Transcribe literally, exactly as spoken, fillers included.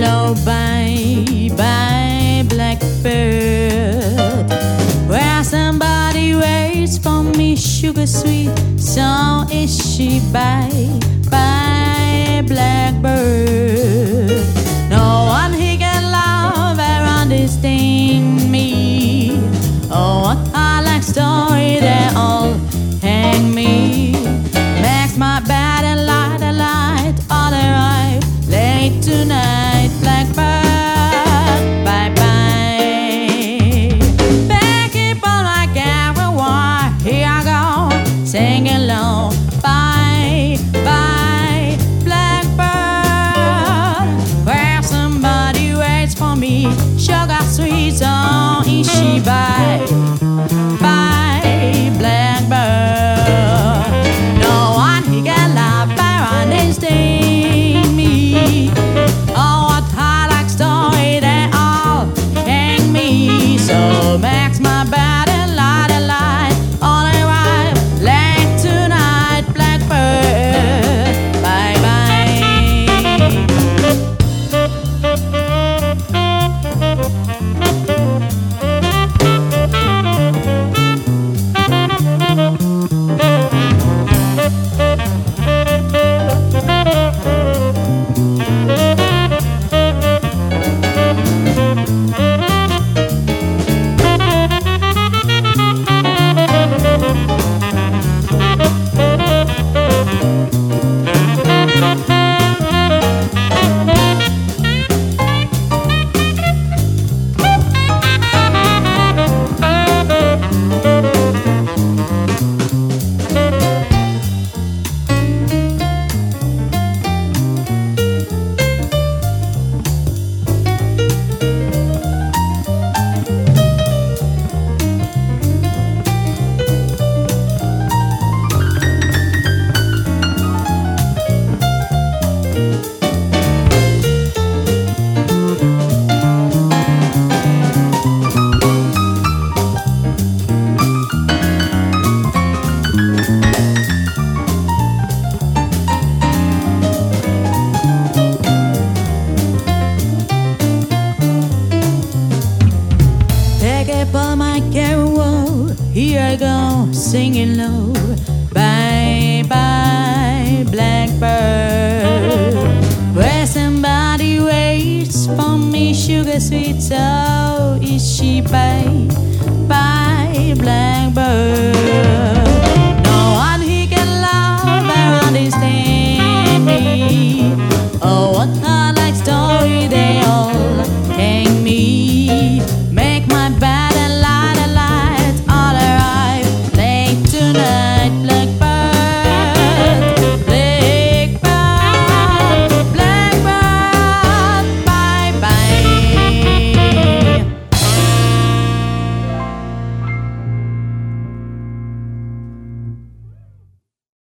low, bye, bye, blackbird. Where somebody waits for me, sugar sweet, so is she, bye, bye, blackbird. No one he can love or understand me. Oh, what I like story, they all hang me. Makes my bed and light a light, all arrive late tonight, blackbird, bye bye. Back up on my caravan, here I go, singing low, bye bye, blackbird. Where somebody waits for me, sugar sweet, so is she, bye bye, blackbird. No one he can love or understand me. Oh, what I like story, they all hang me. So makes my bed and light a light, all arrive late tonight, blackbird, bye bye. Up my carol, here I go, singing low, bye bye, blackbird. Where somebody waits for me, sugar sweet, so is she, bye bye, blackbird.